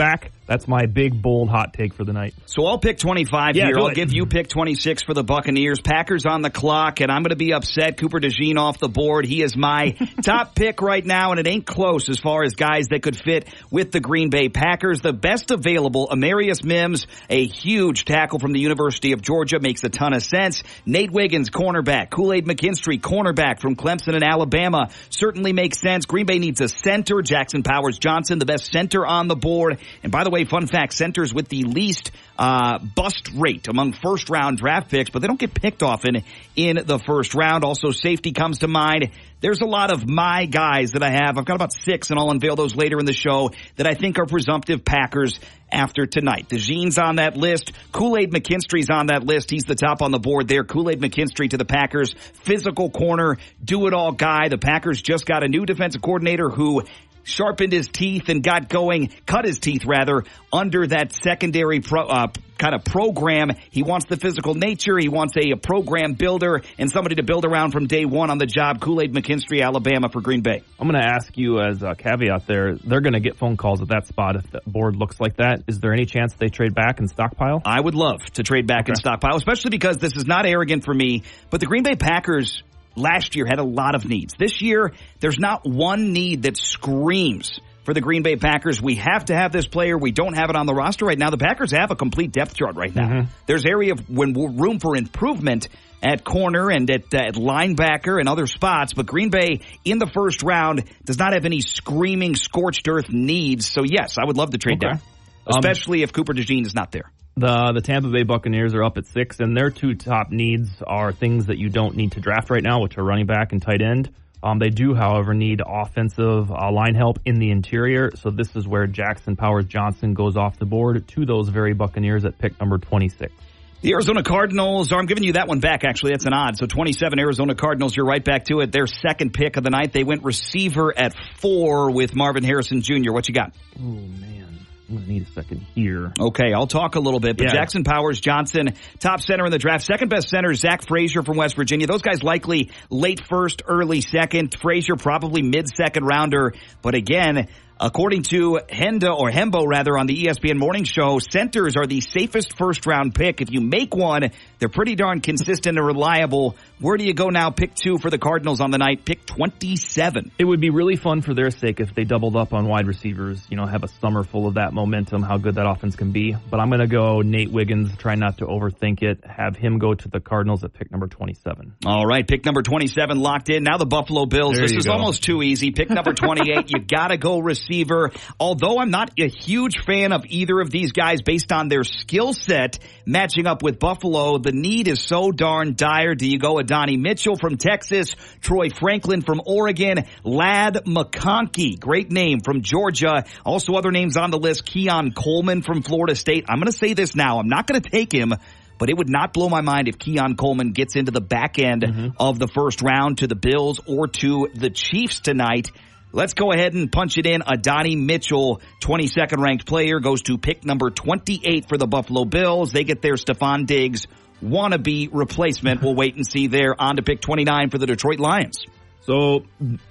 That's my big, bold, hot take for the night. So I'll pick twenty-five yeah, here. I'll it. give you pick twenty-six for the Buccaneers. Packers on the clock, and I'm going to be upset. Cooper DeJean off the board. He is my top pick right now, and it ain't close as far as guys that could fit with the Green Bay Packers. The best available, Amarius Mims, a huge tackle from the University of Georgia, makes a ton of sense. Nate Wiggins, cornerback. Kool-Aid McKinstry, cornerback from Clemson and Alabama, certainly makes sense. Green Bay needs a center. Jackson Powers Johnson, the best center on the board. And by the way, fun fact, centers with the least uh bust rate among first-round draft picks, but they don't get picked often in the first round. Also, safety comes to mind. There's a lot of my guys that I have. I've got about six, and I'll unveil those later in the show, that I think are presumptive Packers after tonight. DeJean's on that list. Kool-Aid McKinstry's on that list. He's the top on the board there. Kool-Aid McKinstry to the Packers. Physical corner, do-it-all guy. The Packers just got a new defensive coordinator who sharpened his teeth and got going, cut his teeth rather, under that secondary pro, uh, kind of program. He wants the physical nature. He wants a, a program builder and somebody to build around from day one on the job. Kool-Aid McKinstry, Alabama for Green Bay. I'm going to ask you as a caveat there, they're going to get phone calls at that spot if the board looks like that. Is there any chance they trade back and stockpile? I would love to trade back okay. and stockpile, especially because this is not arrogant for me, but the Green Bay Packers last year had a lot of needs. This year, there's not one need that screams for the Green Bay Packers. We have to have this player. We don't have it on the roster right now. The Packers have a complete depth chart right now. Mm-hmm. There's area of when room for improvement at corner and at, uh, at linebacker and other spots, but Green Bay in the first round does not have any screaming scorched earth needs. So yes, I would love to trade okay. down, especially um, if Cooper DeJean is not there. The the Tampa Bay Buccaneers are up at six, and their two top needs are things that you don't need to draft right now, which are running back and tight end. Um, they do, however, need offensive uh, line help in the interior, so this is where Jackson Powers Johnson goes off the board to those very Buccaneers at pick number twenty-six. The Arizona Cardinals, I'm giving you that one back, actually. That's an odd. So twenty-seven Arizona Cardinals, you're right back to it. Their second pick of the night. They went receiver at four with Marvin Harrison Junior What you got? Oh, man. I'm going to need a second here. Okay, I'll talk a little bit. But yeah. Jackson Powers Johnson, top center in the draft. Second best center, Zach Frazier from West Virginia. Those guys likely late first, early second. Frazier probably mid-second rounder. But again, according to Henda, or Hembo rather, on the E S P N Morning Show, centers are the safest first-round pick. If you make one, they're pretty darn consistent and reliable. Where do you go now? Pick two for the Cardinals on the night. Pick twenty-seven. It would be really fun for their sake if they doubled up on wide receivers, you know, have a summer full of that momentum, how good that offense can be. But I'm going to go Nate Wiggins, try not to overthink it, have him go to the Cardinals at pick number twenty-seven. All right, pick number twenty-seven locked in. Now the Buffalo Bills. There this is go. almost too easy. Pick number twenty-eight. You got to go receiver. Although I'm not a huge fan of either of these guys based on their skill set matching up with Buffalo, the need is so darn dire. Do you go Adonai Mitchell from Texas, Troy Franklin from Oregon, Ladd McConkey, great name, from Georgia. Also other names on the list, Keon Coleman from Florida State. I'm going to say this now. I'm not going to take him, but it would not blow my mind if Keon Coleman gets into the back end mm-hmm. of the first round to the Bills or to the Chiefs tonight. Let's go ahead and punch it in. Adonai Mitchell, twenty-second ranked player, goes to pick number twenty-eight for the Buffalo Bills. They get their Stephon Diggs wannabe replacement. We'll wait and see there. On to pick twenty-nine for the Detroit Lions. So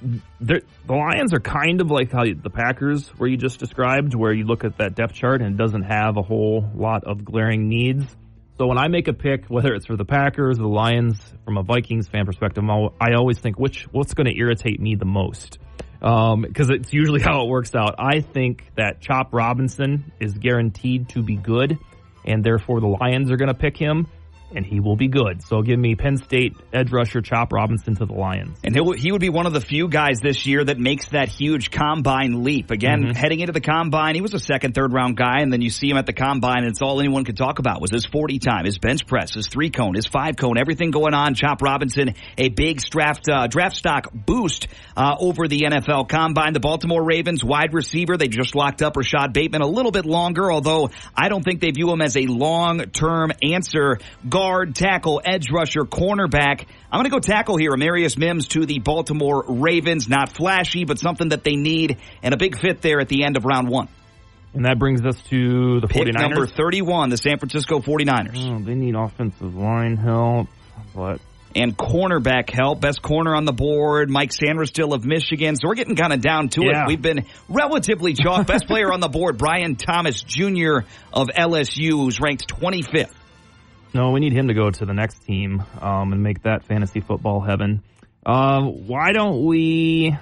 the Lions are kind of like how the Packers where you just described, where you look at that depth chart and it doesn't have a whole lot of glaring needs. So when I make a pick, whether it's for the Packers or the Lions, from a Vikings fan perspective, I always think which what's going to irritate me the most. Um, because it's usually how it works out. I think that Chop Robinson is guaranteed to be good, and therefore the Lions are going to pick him, and he will be good. So give me Penn State edge rusher Chop Robinson to the Lions. And he'll, he would be one of the few guys this year that makes that huge combine leap. Again, mm-hmm. heading into the combine, he was a second, third round guy, and then you see him at the combine, and it's all anyone could talk about was his forty time, his bench press, his three cone, his five cone, everything going on. Chop Robinson, a big draft, uh, draft stock boost uh, over the N F L combine. The Baltimore Ravens wide receiver, they just locked up Rashad Bateman a little bit longer, although I don't think they view him as a long-term answer. Guard, tackle, edge rusher, cornerback. I'm going to go tackle here. Amarius Mims to the Baltimore Ravens. Not flashy, but something that they need, and a big fit there at the end of round one. And that brings us to the Pick 49ers. Number thirty-one, the San Francisco forty-niners. Oh, they need offensive line help, but and cornerback help. Best corner on the board, Mike Sanderstill of Michigan. So we're getting kind of down to yeah. it. We've been relatively chalk. Best player on the board, Brian Thomas Junior of L S U, who's ranked twenty-fifth. No, we need him to go to the next team um, and make that fantasy football heaven. Uh, why don't we...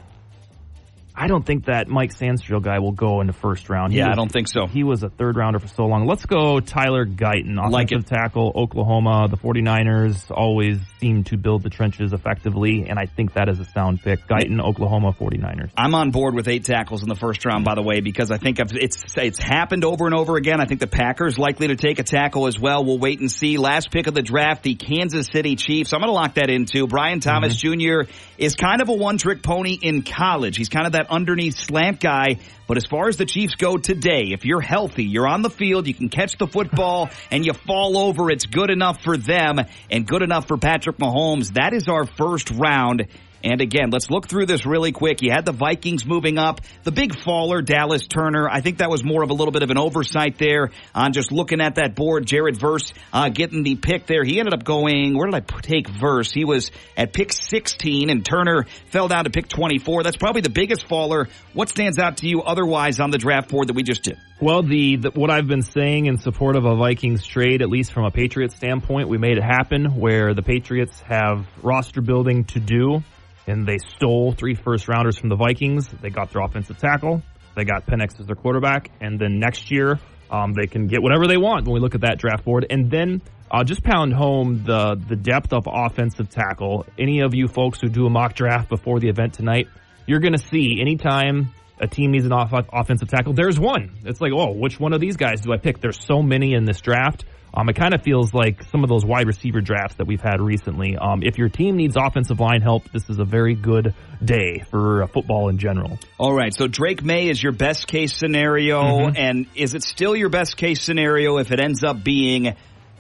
I don't think that Mike Sandstrom guy will go in the first round. He yeah, was, I don't think so. He was a third rounder for so long. Let's go Tyler Guyton, offensive like tackle, Oklahoma. The 49ers always seem to build the trenches effectively, and I think that is a sound pick. Guyton, Oklahoma 49ers. I'm on board with eight tackles in the first round, by the way, because I think it's it's happened over and over again. I think the Packers likely to take a tackle as well. We'll wait and see. Last pick of the draft, the Kansas City Chiefs. I'm going to lock that in too. Brian Thomas mm-hmm. Junior is kind of a one-trick pony in college. He's kind of that underneath slant guy. But as far as the Chiefs go today, if you're healthy, you're on the field, you can catch the football, and you fall over, it's good enough for them and good enough for Patrick Mahomes. That is our first round. And again, let's look through this really quick. You had the Vikings moving up. The big faller, Dallas Turner. I think that was more of a little bit of an oversight there on just looking at that board. Jared Verse uh, getting the pick there. He ended up going, where did I take Verse? He was at pick sixteen, and Turner fell down to pick twenty-four. That's probably the biggest faller. What stands out to you otherwise on the draft board that we just did? Well, the, the what I've been saying in support of a Vikings trade, at least from a Patriots standpoint, we made it happen where the Patriots have roster building to do. And they stole three first-rounders from the Vikings. They got their offensive tackle. They got Penix as their quarterback. And then next year, um, they can get whatever they want when we look at that draft board. And then uh, just pound home the, the depth of offensive tackle. Any of you folks who do a mock draft before the event tonight, you're going to see anytime a team needs an off- offensive tackle, there's one. It's like, oh, which one of these guys do I pick? There's so many in this draft. Um, it kind of feels like some of those wide receiver drafts that we've had recently. Um, if your team needs offensive line help, this is a very good day for uh, football in general. All right, so Drake May is your best case scenario, mm-hmm. and is it still your best case scenario if it ends up being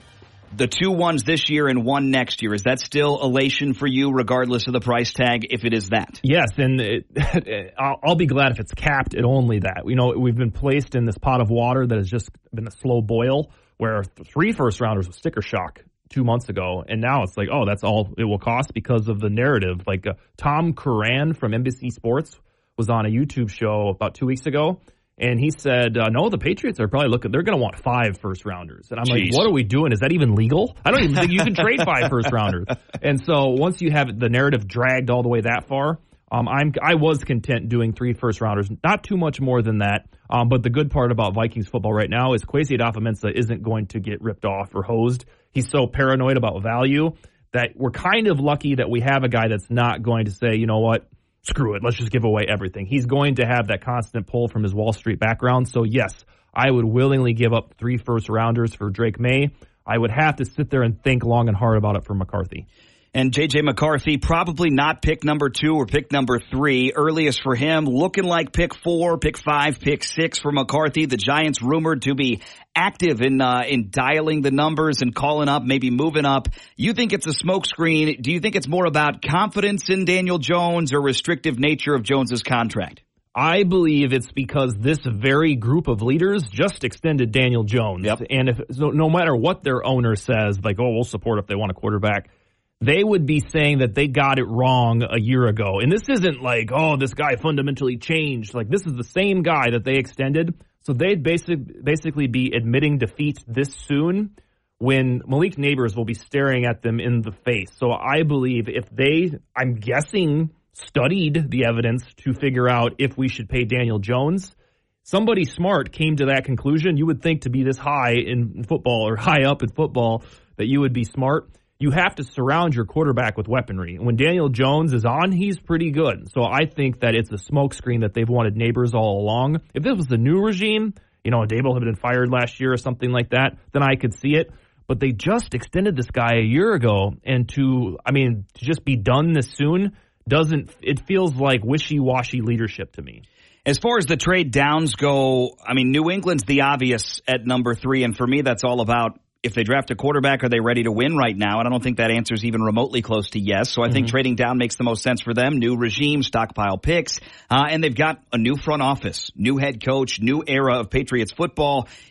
the two ones this year and one next year? Is that still elation for you regardless of the price tag if it is that? Yes, and it, I'll, I'll be glad if it's capped at only that. You know, we've been placed in this pot of water that has just been a slow boil, where three first-rounders was sticker shock two months ago, and now it's like, oh, that's all it will cost because of the narrative. Like uh, Tom Curran from N B C Sports was on a YouTube show about two weeks ago, and he said, uh, no, the Patriots are probably looking, they're going to want five first-rounders. And I'm Jeez. like, what are we doing? Is that even legal? I don't even think you can trade five first-rounders. And so once you have the narrative dragged all the way that far, Um, I'm, I was content doing three first-rounders, not too much more than that. Um, but the good part about Vikings football right now is Kwesi Adofo-Mensah isn't going to get ripped off or hosed. He's so paranoid about value that we're kind of lucky that we have a guy that's not going to say, you know what, screw it, let's just give away everything. He's going to have that constant pull from his Wall Street background. So, yes, I would willingly give up three first-rounders for Drake May. I would have to sit there and think long and hard about it for McCarthy. And J J McCarthy, probably not pick number two or pick number three. Earliest for him, looking like pick four, pick five, pick six for McCarthy. The Giants rumored to be active in uh, in dialing the numbers and calling up, maybe moving up. You think it's a smokescreen? Do you think it's more about confidence in Daniel Jones or restrictive nature of Jones's contract? I believe it's because this very group of leaders just extended Daniel Jones. Yep. And if so, no matter what their owner says, like, oh, we'll support if they want a quarterback, they would be saying that they got it wrong a year ago. And this isn't like, oh, this guy fundamentally changed. Like, this is the same guy that they extended. So they'd basic, basically be admitting defeat this soon when Malik Neighbors will be staring at them in the face. So I believe if they, I'm guessing, studied the evidence to figure out if we should pay Daniel Jones, somebody smart came to that conclusion. You would think to be this high in football or high up in football that you would be smart. You have to surround your quarterback with weaponry. When Daniel Jones is on, he's pretty good. So I think that it's a smokescreen that they've wanted Neighbors all along. If this was the new regime, you know, Dable had been fired last year or something like that, then I could see it. But they just extended this guy a year ago, and to, I mean, to just be done this soon doesn't, it feels like wishy-washy leadership to me. As far as the trade downs go, I mean, New England's the obvious at number three, and for me, that's all about if they draft a quarterback, are they ready to win right now? And I don't think that answer is even remotely close to yes. So I mm-hmm. think trading down makes the most sense for them. New regime, stockpile picks, uh, and they've got a new front office, new head coach, new era of Patriots football.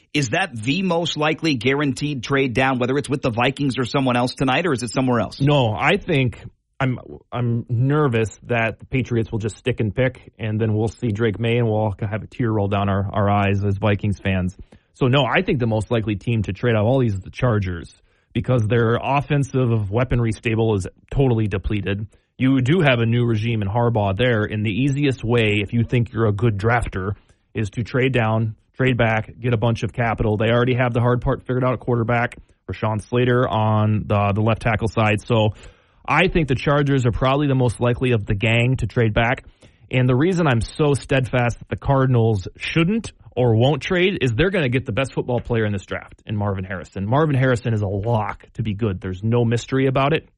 is that the most likely guaranteed trade down, whether it's with the Vikings or someone else tonight, or is it somewhere else? No, I think I'm I'm nervous that the Patriots will just stick and pick, and then we'll see Drake May, and we'll all have a tear roll down our, our eyes as Vikings fans. So, no, I think the most likely team to trade out all these is the Chargers, because their offensive weaponry stable is totally depleted. You do have a new regime in Harbaugh there, and the easiest way, if you think you're a good drafter, is to trade down, trade back, get a bunch of capital. They already have the hard part figured out at quarterback, Rashawn Slater on the, the left tackle side. So I think the Chargers are probably the most likely of the gang to trade back. And the reason I'm so steadfast that the Cardinals shouldn't or won't trade is they're going to get the best football player in this draft in Marvin Harrison. Marvin Harrison is a lock to be good. There's no mystery about it.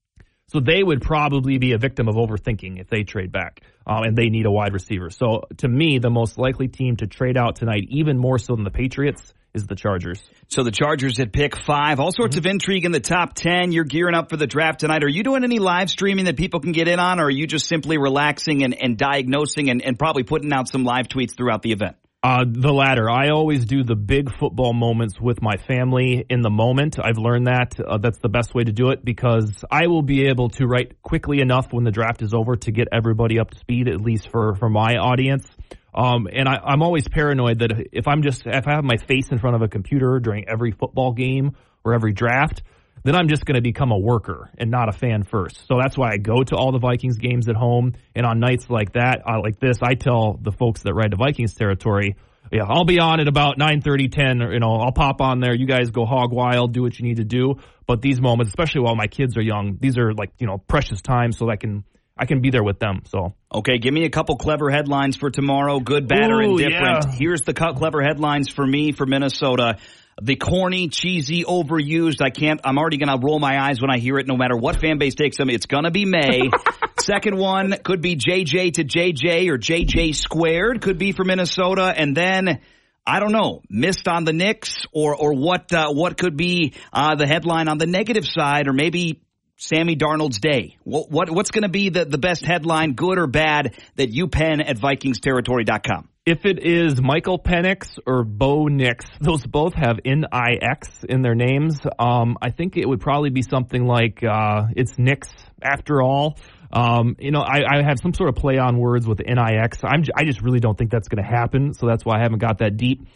So they would probably be a victim of overthinking if they trade back, um, and they need a wide receiver. So to me, the most likely team to trade out tonight, even more so than the Patriots, is the Chargers. So the Chargers at pick five. All sorts mm-hmm. of intrigue in the top ten. You're gearing up for the draft tonight. Are you doing any live streaming that people can get in on, or are you just simply relaxing and, and diagnosing and, and probably putting out some live tweets throughout the event? Uh, the latter. I always do the big football moments with my family in the moment. I've learned that. Uh, that's the best way to do it, because I will be able to write quickly enough when the draft is over to get everybody up to speed, at least for, for my audience. Um, and I, I'm always paranoid that if I'm just, if I have my face in front of a computer during every football game or every draft, then I'm just going to become a worker and not a fan first. So that's why I go to all the Vikings games at home. And on nights like that, uh, like this, I tell the folks that ride the Vikings territory, yeah, I'll be on at about nine thirty, ten, or, you know, I'll pop on there. You guys go hog wild, do what you need to do. But these moments, especially while my kids are young, these are like, you know, precious times, so I can I can be there with them. So okay, give me a couple clever headlines for tomorrow, good, bad, or indifferent. Yeah. Here's the clever headlines for me for Minnesota. The corny, cheesy, overused, I can't, I'm already going to roll my eyes when I hear it, no matter what fan base takes them. It's going to be May. Second one could be J J to J J or J J squared, could be for Minnesota. And then, I don't know, missed on the Knicks, or or what uh, what could be uh, the headline on the negative side, or maybe Sammy Darnold's day. What, what What's going to be the, the best headline, good or bad, that you pen at Vikings Territory dot com? If it is Michael Penix or Bo Nix, those both have N I X in their names. Um, I think it would probably be something like uh, it's Nix after all. Um, you know, I, I have some sort of play on words with N I X. I'm, I just really don't think that's going to happen, so that's why I haven't got that deep.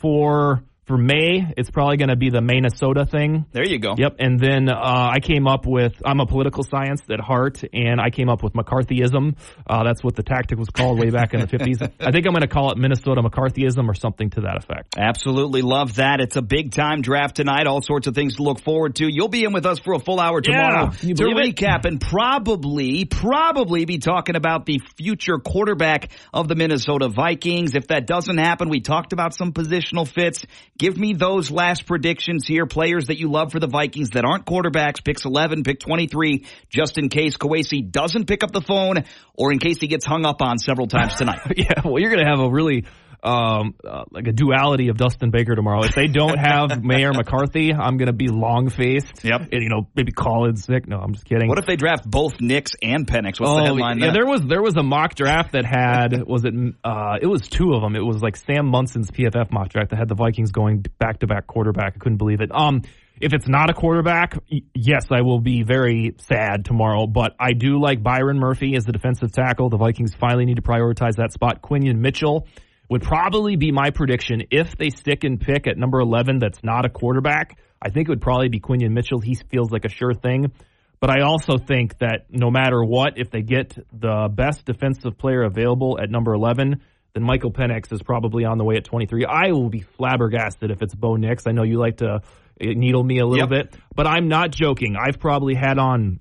For for May, it's probably going to be the Minnesota thing. There you go. Yep, and then uh, I came up with, I'm a political science at heart, and I came up with McCarthyism. Uh, that's what the tactic was called way back in the fifties. I think I'm going to call it Minnesota McCarthyism or something to that effect. Absolutely love that. It's a big-time draft tonight. All sorts of things to look forward to. You'll be in with us for a full hour tomorrow yeah, to recap and probably, probably be talking about the future quarterback of the Minnesota Vikings. If that doesn't happen, we talked about some positional fits. Give me those last predictions here, players that you love for the Vikings that aren't quarterbacks, picks eleven, pick twenty-three, just in case Kwesi doesn't pick up the phone or in case he gets hung up on several times tonight. Yeah, well, you're going to have a really um, uh, like a duality of Dustin Baker tomorrow. If they don't have Mayor McCarthy, I'm going to be long-faced. Yep. And, you know, maybe call in sick. No, I'm just kidding. What if they draft both Knicks and Penix? What's oh, the headline yeah, then? there was there was a mock draft that had, was it, uh, it was two of them. It was like Sam Munson's P F F mock draft that had the Vikings going back-to-back quarterback. I couldn't believe it. Um, If it's not a quarterback, yes, I will be very sad tomorrow, but I do like Byron Murphy as the defensive tackle. The Vikings finally need to prioritize that spot. Quinion Mitchell would probably be my prediction. If they stick and pick at number eleven that's not a quarterback, I think it would probably be Quinion Mitchell. He feels like a sure thing. But I also think that no matter what, if they get the best defensive player available at number eleven, then Michael Penix is probably on the way at twenty-three. I will be flabbergasted if it's Bo Nix. I know you like to needle me a little yep. bit, but I'm not joking. I've probably had on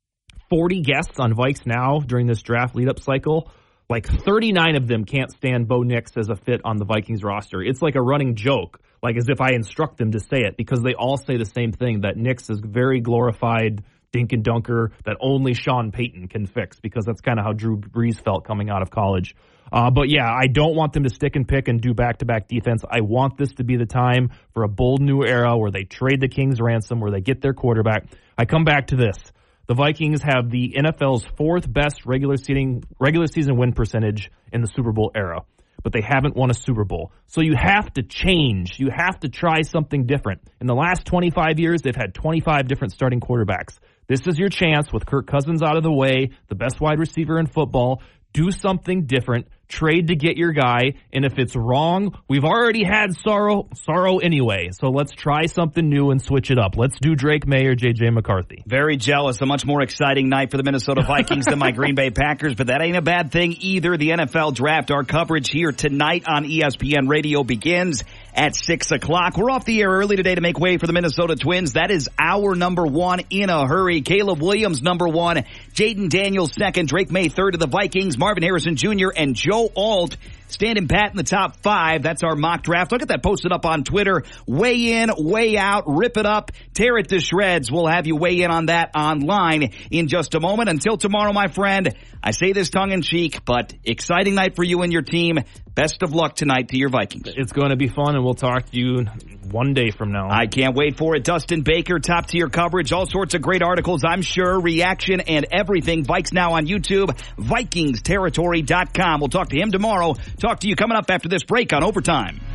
forty guests on Vikes Now during this draft lead-up cycle. Like thirty-nine of them can't stand Bo Nix as a fit on the Vikings roster. It's like a running joke, like as if I instruct them to say it, because they all say the same thing, that Nix is very glorified dink and dunker that only Sean Payton can fix, because that's kind of how Drew Brees felt coming out of college. Uh, but yeah, I don't want them to stick and pick and do back-to-back defense. I want this to be the time for a bold new era where they trade the King's ransom, where they get their quarterback. I come back to this. The Vikings have the N F L's fourth best regular season regular season win percentage in the Super Bowl era. but they haven't won a Super Bowl. So you have to change. You have to try something different. In the last twenty-five years, they've had twenty-five different starting quarterbacks. This is your chance with Kirk Cousins out of the way, the best wide receiver in football. Do something different. Trade to get your guy. And if it's wrong, we've already had sorrow, sorrow anyway. So let's try something new and switch it up. Let's do Drake May or J J McCarthy. Very jealous. A much more exciting night for the Minnesota Vikings than my Green Bay Packers, but that ain't a bad thing either. The N F L Draft, our coverage here tonight on E S P N Radio begins at six o'clock. We're off the air early today to make way for the Minnesota Twins. That is our number one in a hurry. Caleb Williams, number one. Jaden Daniels, second. Drake May, third to the Vikings. Marvin Harrison Junior and Joe Alt standing pat in the top five. That's our mock draft. Look at that posted up on Twitter. Weigh in, weigh out, rip it up, tear it to shreds. We'll have you weigh in on that online in just a moment. Until tomorrow, my friend, I say this tongue in cheek, but exciting night for you and your team. Best of luck tonight to your Vikings. It's going to be fun, and we'll talk to you one day from now. I can't wait for it. Dustin Baker, top tier coverage, all sorts of great articles, I'm sure, reaction and everything. Vikes Now on YouTube, Vikings Territory dot com. We'll talk to him tomorrow. Talk to you coming up after this break on Overtime.